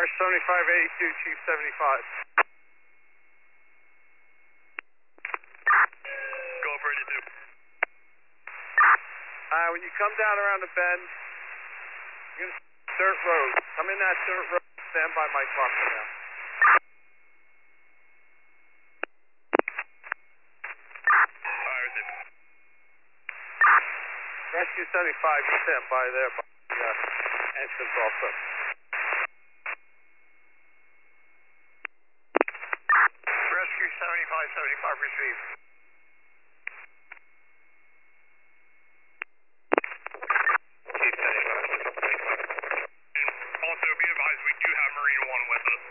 March 7582, Chief 75. Go for 82. When you come down around the bend, you're going to dirt road. Come in that dirt road, stand by my car for now. Rescue 75, you stand by there by the entrance also. Rescue 75 received. Also, be advised, we do have Marine 1 with us.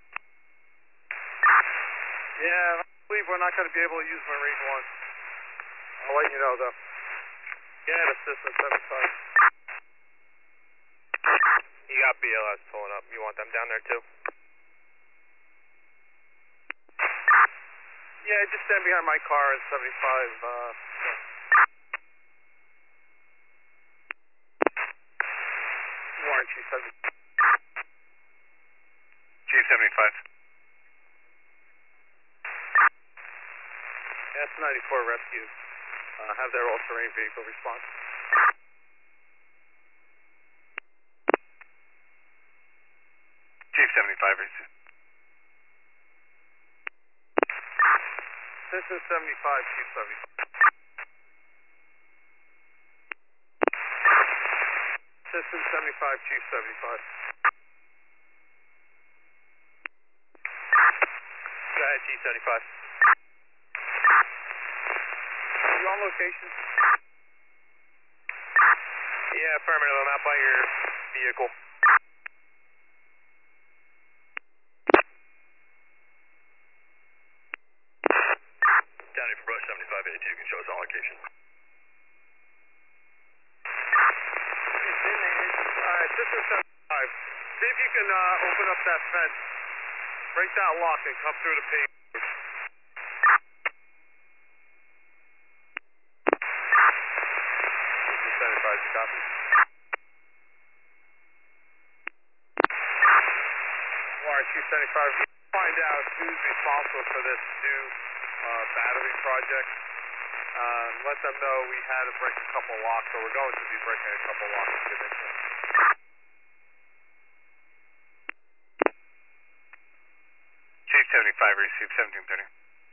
Yeah, I believe we're not going to be able to use Marine 1. I'll let you know, though. Yeah, assistant 75. You got BLS pulling up. You want them down there, too? Yeah, just stand behind my car in 75. Warren, Chief 75. Chief 75. S-94 Rescue. Have their all-terrain vehicle respond. Chief 75 received. Assistant 75, Chief 75. Assistant 75, Chief 75. Go ahead, Chief 75. Are you on location? Yeah, affirmative. I'm out by your vehicle. Downey for Brush 7582, you can show us on location. Assistant 75. See if you can open up that fence, break that lock, and come through the ping. Assistant 75, you copy? Warren, Chief 75. Find out who's responsible for this new battery project. Let them know we had to break a couple locks, or we're going to be breaking a couple locks to get into it. Chief 75 received 1730.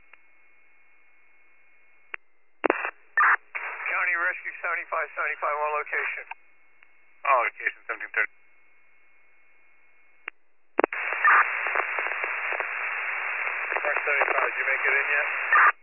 County Rescue 75 on location. On location 1730. Mark 75, did you make it in yet?